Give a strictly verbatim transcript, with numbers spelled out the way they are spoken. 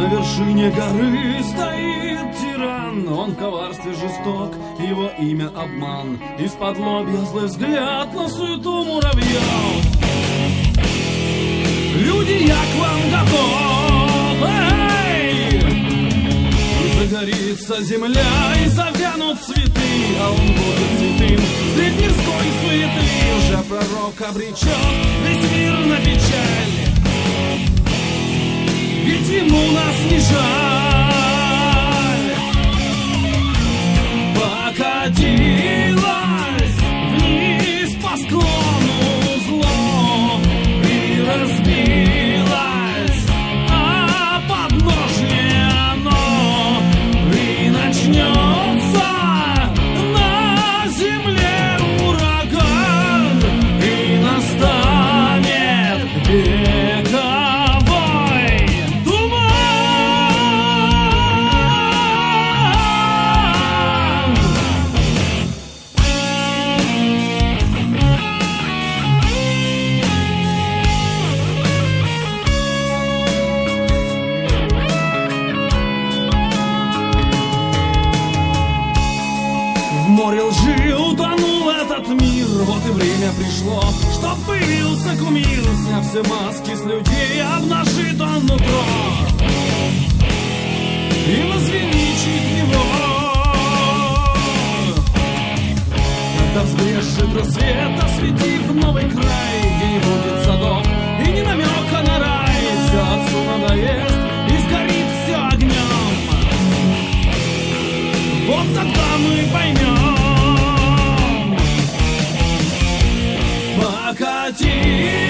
вершине горы стоит тиран. Он в коварстве жесток, его имя обман. Из-под лобья злой взгляд на суету муравьев. Люди, я к вам готов. Эй! И загорится земля, и завянут цветы, а он будет святым средь мирской суеты. Уже пророк обречен весь мир на печаль, ведь ему нас не жаль. Покатилась вниз по склону зло и разбилась о подножье оно, и начнется на земле ураган, и настанет вековой туман. В море лжи утонул этот мир, вот и время пришло, чтоб появился кумир. Сняв все маски с людей, обнажит он нутро и возвеличит его. Когда взбрежет рассвет, осветив новый край, где не будет садов и ни намека на рай, все отцу надоест и сгорит все огнем. Вот тогда мы поймем. Покати